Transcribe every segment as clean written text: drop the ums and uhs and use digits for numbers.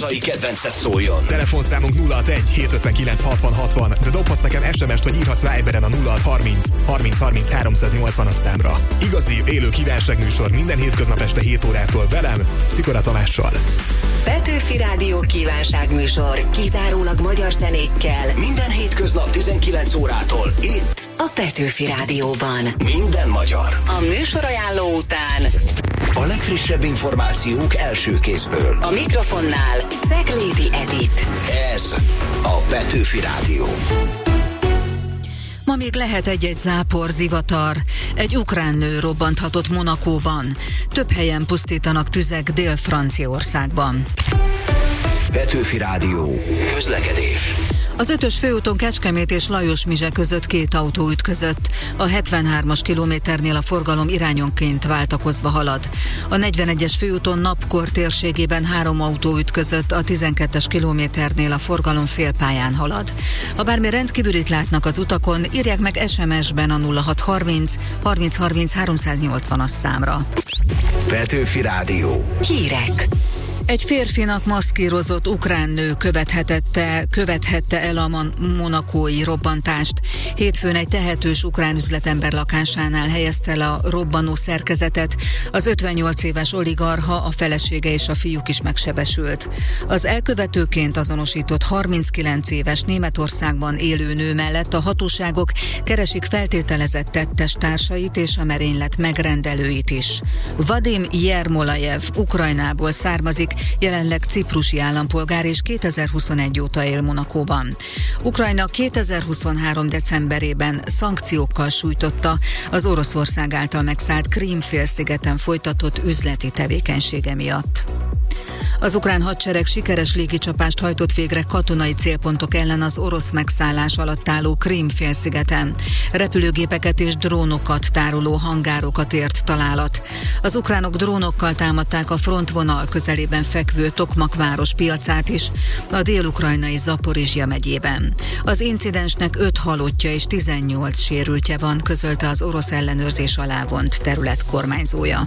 hazai kedvencet szóljon. Telefonszámunk 061 759 60 60, de dobhatsz nekem SMS-t, vagy írhatsz Viberen a 0630 30 30 380-as számra. Igazi, élő kívánságműsor minden hétköznap este 7 órától velem, Szikora Tamással. Petőfi Rádió kívánságműsor, kizárólag magyar zenékkel. Minden hétköznap 19 órától itt A Petőfi Rádióban. minden magyar. A műsorajánló után A legfrissebb információk első kézből. a mikrofonnál Ceglédi Edit. Ez a Petőfi Rádió. Ma még lehet egy-egy zápor, zivatar. Egy ukrán nő robbanthatott Monacóban. Több helyen pusztítanak tüzek Dél-Franciaországban. Petőfi Rádió. Közlekedés. Az 5-ös főúton Kecskemét és Lajosmizse között 2 autó ütközött. A 73-as kilométernél a forgalom irányonként váltakozva halad. A 41-es főúton Napkor térségében 3 autó ütközött, a 12-es kilométernél a forgalom félpályán halad. Ha bármi rendkívülit látnak az utakon, írják meg SMS-ben a 0630 30 30 380-as számra. Petőfi Rádió. Hírek. Egy férfinak maszkírozott ukrán nő követhette el a monacói robbantást. Hétfőn egy tehetős ukrán üzletember lakásánál helyezte el a robbanó szerkezetet. Az 58 éves oligarcha, a felesége és a fiúk is megsebesült. Az elkövetőként azonosított 39 éves Németországban élő nő mellett a hatóságok keresik feltételezett tettes társait és a merénylet megrendelőit is. Vadim Jermolajev Ukrajnából származik, jelenleg ciprusi állampolgár és 2021 óta él Monacóban. Ukrajna 2023. decemberében szankciókkal sújtotta az Oroszország által megszállt Krím-félszigeten folytatott üzleti tevékenysége miatt. Az ukrán hadsereg sikeres légicsapást hajtott végre katonai célpontok ellen az orosz megszállás alatt álló Krím-félszigeten. Repülőgépeket és drónokat tároló hangárokat ért találat. Az ukránok drónokkal támadták a frontvonal közelében fekvő Tokmak város piacát is, a dél-ukrajnai Zaporizsja megyében. Az incidensnek 5 halottja és 18 sérültje van, közölte az orosz ellenőrzés alá vont terület kormányzója.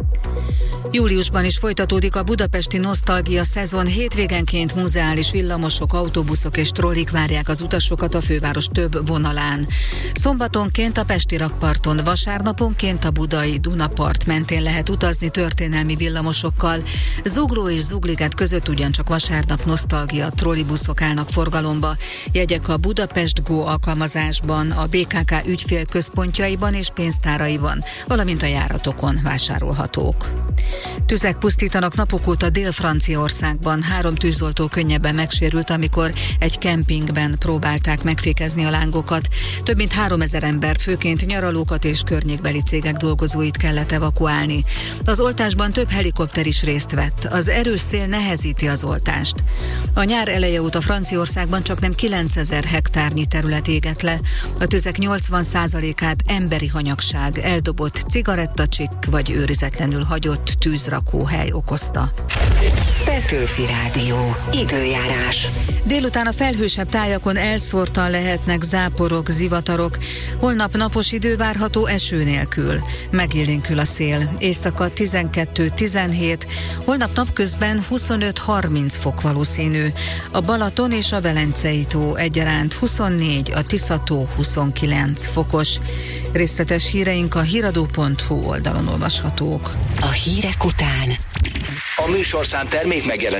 Júliusban is folytatódik a budapesti nosztalgia szezon, hétvégenként muzeális villamosok, autóbuszok és trollik várják az utasokat a főváros több vonalán. Szombatonként a pesti rakparton, vasárnaponként a budai Dunapart mentén lehet utazni történelmi villamosokkal. Zugló és Zugliget között ugyancsak vasárnap nosztalgia trollibuszok állnak forgalomba. Jegyek a Budapest Go alkalmazásban, a BKK ügyfélközpontjaiban és pénztáraiban, valamint a járatokon vásárolhatók. Tüzek pusztítanak napok óta Dél-Franciaországban. 3 tűzoltó könnyebben megsérült, amikor egy kempingben próbálták megfékezni a lángokat. Több mint 3000 embert, főként nyaralókat és környékbeli cégek dolgozóit kellett evakuálni. Az oltásban több helikopter is részt vett. Az erős szél nehezíti az oltást. A nyár eleje óta Franciaországban csaknem 9000 hektárnyi terület égett le. A tüzek 80%-át emberi hanyagság, eldobott cigarettacsik vagy őrizetlenül hagyott tűzrakóhely okozta. Petőfi Rádió. Időjárás. Délután a felhősebb tájakon elszórtan lehetnek záporok, zivatarok. Holnap napos idő várható eső nélkül. Megélénkül a szél. Éjszaka 12-17, holnap napközben 25-30 fok valószínű. A Balaton és a Velencei tó egyaránt 24, a Tisza-tó 29 fokos. Részletes híreink a híradó.hu oldalon olvashatók. A hírek után A műsorszám termék